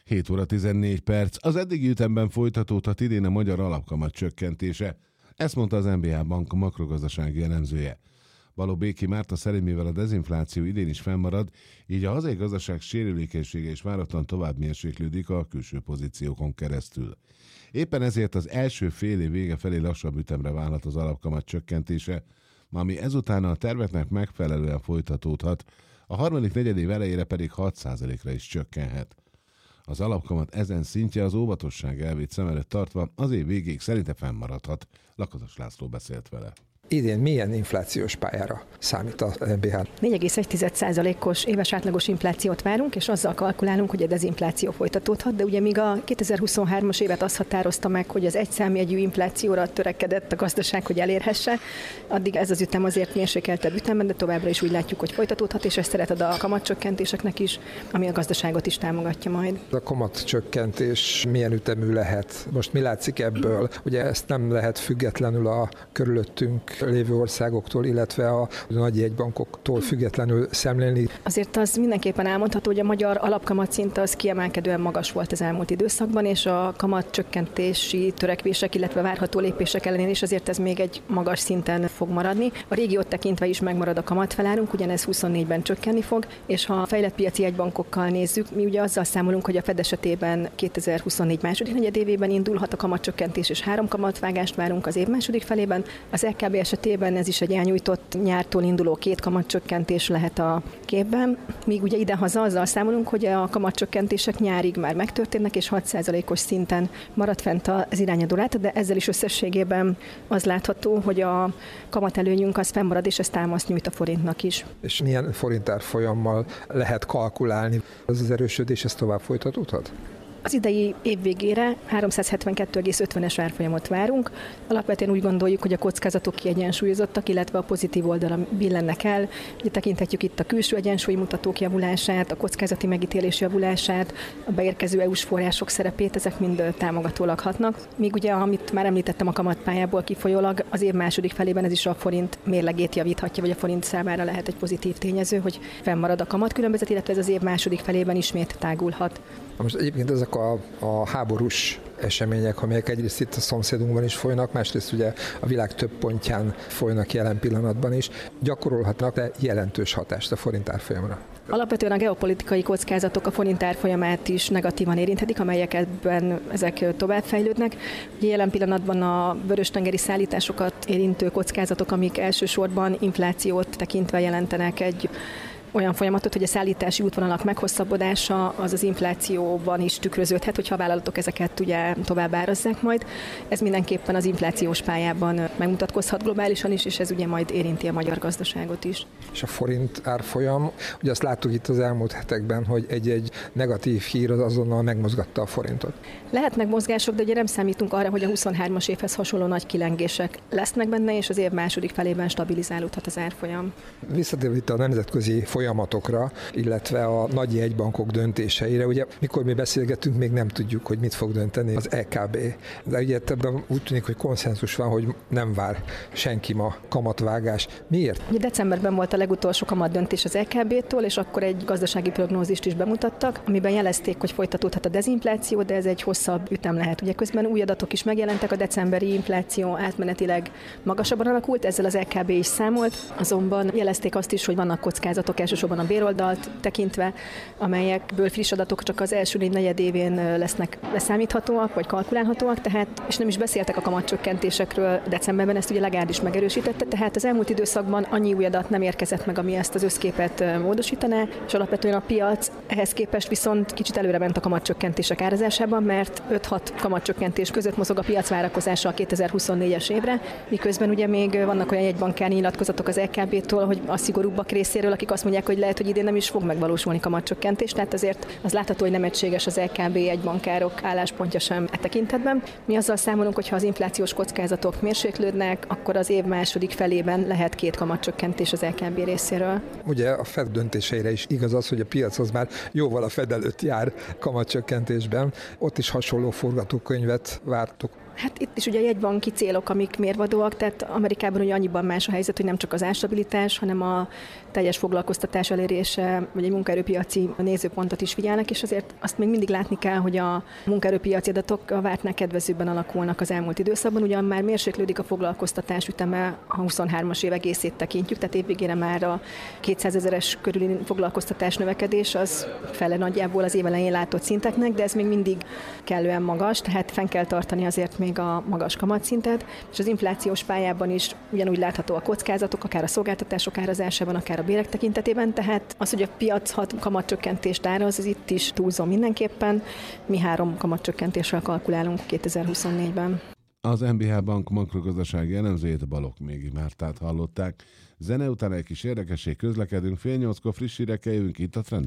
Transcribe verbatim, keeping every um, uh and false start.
hét óra tizennégy perc. Az eddigi ütemben folytatódhat idén a magyar alapkamat csökkentése. Ezt mondta az en bé há Bank makrogazdasági elemzője. Balogh Béki Márta szerint, mivel a dezinfláció idén is fennmarad, így a hazai gazdaság sérülékenysége is váratlan tovább mérséklődik a külső pozíciókon keresztül. Éppen ezért az első fél év vége felé lassabb ütemre válhat az alapkamat csökkentése, ami ezután a terveknek megfelelően folytatódhat, a harmadik negyedév elejére pedig hat százalékra is csökkenhet. Az alapkamat ezen szintje az óvatosság elvét szem előtt tartva az év végéig szerinte fennmaradhat. Lakatos László beszélt vele. Idén milyen inflációs pályára számít az en bé há? négy egész egy százalékos éves átlagos inflációt várunk, és azzal kalkulálunk, hogy a dezinfláció folytatódhat, de ugye míg a kétezer-huszonhármas évet azt határozta meg, hogy az egyszámjegyű inflációra törekedett a gazdaság, hogy elérhesse, addig ez az ütem azért mérsékeltebb ütemben, de továbbra is úgy látjuk, hogy folytatódhat, és ezt szeret ad a kamatcsökkentéseknek is, ami a gazdaságot is támogatja majd. A kamatcsökkentés milyen ütemű lehet? Most mi látszik ebből? Ugye ezt nem lehet függetlenül a körülöttünk lévő országoktól, illetve a nagy jegybankoktól függetlenül szemlélni. Azért az mindenképpen elmondható, hogy a magyar alapkamatszint az kiemelkedően magas volt az elmúlt időszakban, és a kamatcsökkentési törekvések, illetve várható lépések ellenére is azért ez még egy magas szinten fog maradni. A régiót tekintve is megmarad a kamatfelárunk, ugyanez huszonnégyben csökkenni fog, és ha a fejlett piaci jegybankokkal nézzük, mi ugye azzal számolunk, hogy a Fed esetében kétezer-huszonnégy második negyedévében indulhat a kamatcsökkentés, és három kamatvágást várunk az év második felében. Az é ká bé esetében ez is egy elnyújtott nyártól induló két kamatcsökkentés lehet a képben, míg ugye idehaza azzal számolunk, hogy a kamatcsökkentések nyárig már megtörténnek, és hat százalékos szinten marad fent az irányadó ráta, de ezzel is összességében az látható, hogy a kamatelőnyünk az fennmarad, és ez támaszt nyújt a forintnak is. És milyen forintárfolyammal lehet kalkulálni? Az az erősödés, ez tovább folytatódhat? Az idei év végére háromszázhetvenkettő egész ötvenes árfolyamot várunk. Alapvetően úgy gondoljuk, hogy a kockázatok kiegyensúlyozottak, illetve a pozitív oldala billennek el. Ugye tekinthetjük itt a külső egyensúlymutatók javulását, a kockázati megítélés javulását, a beérkező é u-s források szerepét, ezek mind támogatólag hatnak. Míg ugye, amit már említettem a kamatpályából kifolyólag, az év második felében ez is a forint mérlegét javíthatja, vagy a forint számára lehet egy pozitív tényező, hogy fennmarad a kamatkülönbözet, illetve ez az év második felében ismét tágulhat. Most egyébként ezek a, a háborús események, amelyek egyrészt itt a szomszédunkban is folynak, másrészt ugye a világ több pontján folynak jelen pillanatban is, gyakorolhatnak le jelentős hatást a forint árfolyamra. Alapvetően a geopolitikai kockázatok a forint árfolyamát is negatívan érinthetik, amelyek ebben ezek továbbfejlődnek. Ugye jelen pillanatban a vörös-tengeri szállításokat érintő kockázatok, amik elsősorban inflációt tekintve jelentenek egy olyan folyamatot, hogy a szállítási útvonalak meghosszabbodása az az inflációban is tükröződhet, hogyha a vállalatok ezeket ugye tovább árazzák majd. Ez mindenképpen az inflációs pályában megmutatkozhat globálisan is, és ez ugye majd érinti a magyar gazdaságot is. És a forint árfolyam, ugye azt láttuk itt az elmúlt hetekben, hogy egy-egy negatív hír az azonnal megmozgatta a forintot. Lehetnek mozgások, de ugye nem számítunk arra, hogy a huszonhármas évhez hasonló nagy kilengések lesznek benne, és az év második felében stabilizálódhat az árfolyam. Visszatérve itt a nemzetközi folyamatokra, illetve a nagy jegybankok döntéseire. Ugye, mikor mi beszélgetünk, még nem tudjuk, hogy mit fog dönteni az é ká bé. De ugye ebben úgy tűnik, hogy konszenzus van, hogy nem vár senki ma kamatvágás. Miért? Ugye decemberben volt a legutolsó kamatdöntés az é ká bé-től, és akkor egy gazdasági prognózist is bemutattak, amiben jelezték, hogy folytatódhat a dezinfláció, de ez egy hosszabb ütem lehet. Ugye közben új adatok is megjelentek, a decemberi infláció átmenetileg magasabban alakult, ezzel az é ká bé is számolt, azonban jelezték azt is, hogy vannak kockázatok, elsősorban a béroldalt tekintve, amelyekből friss adatok csak az első négy negyedévén lesznek leszámíthatóak, vagy kalkulálhatóak, tehát, és nem is beszéltek a kamatcsökkentésekről decemberben, ezt ugye Lagarde is megerősítette, tehát az elmúlt időszakban annyi új adat nem érkezett meg, ami ezt az összképet módosítaná, és alapvetően a piac ehhez képest viszont kicsit előre ment a kamatcsökkentések árazásában, mert öt-hat kamatcsökkentés között mozog a piac várakozása a kétezer-huszonnégyes évre, miközben ugye még vannak olyan jegybánkári nyilatkozatok az é ká bé-től, hogy a szigorúbbak részéről, akik azt mondják, hogy lehet, hogy idén nem is fog megvalósulni kamatcsökkentés, tehát azért az látható, hogy nem egységes az é ká bé jegybankárok álláspontja sem e tekintetben. Mi azzal számolunk, hogy ha az inflációs kockázatok mérséklődnek, akkor az év második felében lehet két kamatcsökkentés az é ká bé részéről. Ugye a Fed döntéseire is igaz az, hogy a piac az már jóval a Fed előtt jár kamatcsökkentésben. Ott is hasonló forgatókönyvet vártuk. Hát itt is ugye a jegybanki célok, amik mérvadóak, tehát Amerikában ugye annyiban más a helyzet, hogy nem csak az árstabilitás, hanem a teljes foglalkoztatás elérése, vagy egy munkaerőpiaci nézőpontot is figyelnek, és azért azt még mindig látni kell, hogy a munkaerőpiaci adatok a vártnál kedvezőbben alakulnak az elmúlt időszakban, ugyan már mérséklődik a foglalkoztatás üteme, a huszonhármas év egészét tekintjük, tehát évvégére már a kétszázezeres körüli foglalkoztatás növekedés az fele nagyjából az év elején látott szinteknek, de ez még mindig kellően magas, tehát fenn kell tartani azért még a magas kamatszintet, és az inflációs pályában is ugyanúgy látható a kockázatok, akár a szolgáltatások árazásában, akár a bérek tekintetében, tehát az, hogy a piac hat kamatcsökkentést áraz, az itt is túlzó mindenképpen. Mi három kamatcsökkentéssel kalkulálunk kétezer-huszonnégyben. Az en bé há Bank makrogazdasági elemzőjét, Balogh Mégi Mártát hallották. Zene után egy kis érdekesség, közlekedünk, fél nyolckor friss hírekkel jövünk itt a Trend.